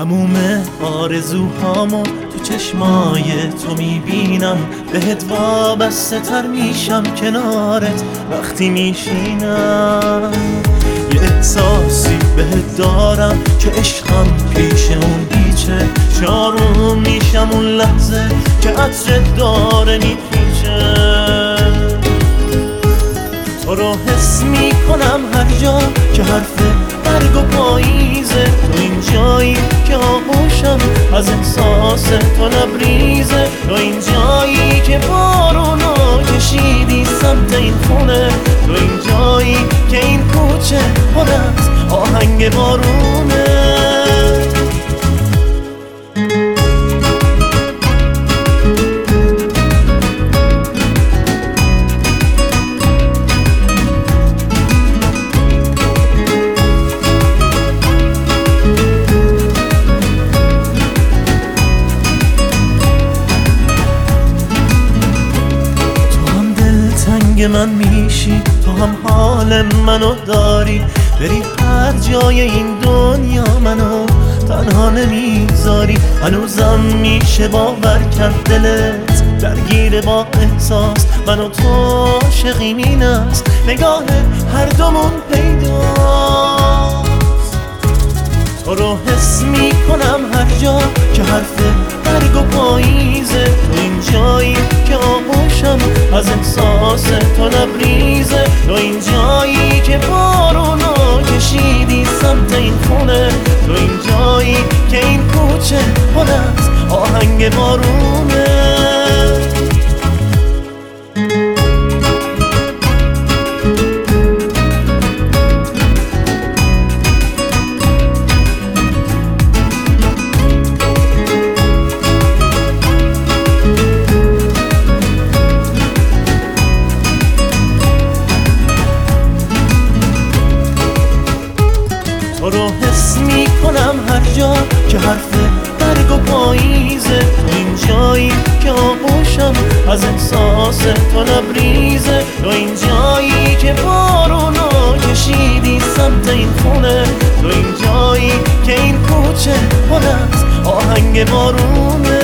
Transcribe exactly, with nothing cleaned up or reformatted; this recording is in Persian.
تموم آرزوهامو تو چشمای تو میبینم، بهت وابسته تر میشم کنارت وقتی میشینم. یه احساسی بهت دارم که عشقم پیش اون بیچه، شاروم میشم اون لحظه که عطرت داره میپیچه. تو رو حس میکنم هر جا که حرف برگ و پاییزه، تو این جایی که آغوشم از احساس تو لبریزه، تو این جایی که بارونو کشیدی سمت این خونه، تو این جایی که این کوچه پر از آهنگ بارونه. من میشی، تو هم حال منو داری، بری هر جای این دنیا منو تنها نمیذاری. هنوزم میشه باور کرد دلت درگیر با احساس، من و تو عاشقیم این است نگاه هر دومون پیداست. تو رو حس میکنم هر جا که حرف برگ و پاییزه، تو این جایی که آغوشم از احساس تو لبریزه، تو این جایی که بارونو کشیدی سمت این خونه، تو این جایی که این کوچه پر از آهنگ بارونه. تو رو حس میکنم هر جا که حرف برگ و پاییزه، تو این جایی که آغوشم از احساس تو لبریزه، تو این جایی که بارونو کشیدی سمت این خونه، تو این جایی که این کوچه پر از آهنگ بارونه.